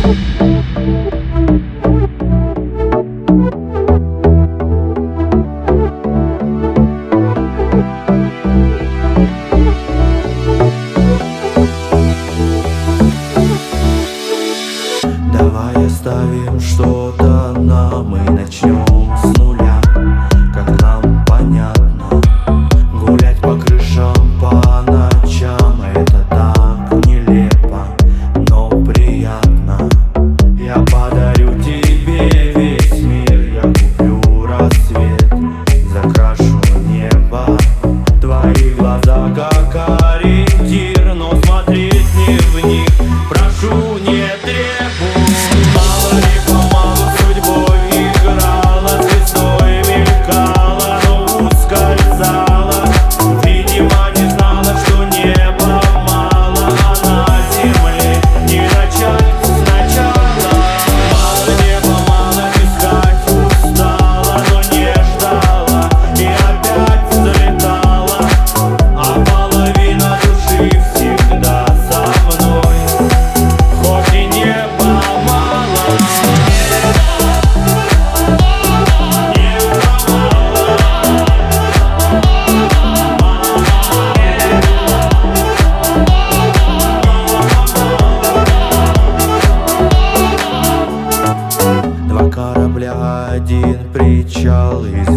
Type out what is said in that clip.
Давай оставим что-то нам и начнем с нуля. Как нам понятно, гулять по крышам по ночам — это так нелепо, но приятно. Я подарю тебе весь мир, я куплю рассвет, закрашу небо. Твои глаза как ориентир, но смотреть не в них прошу, не требуй. Мало ли помалу судьбой играла, звездой мелькала, но ускользала. Видимо, не знала, что неба мало, а на земле не начать сначала. Мало неба, мало искать устала, но не ждала и опять залетала. А половина души всегда со мной, хоть и неба мало. Два корабля, один причал, из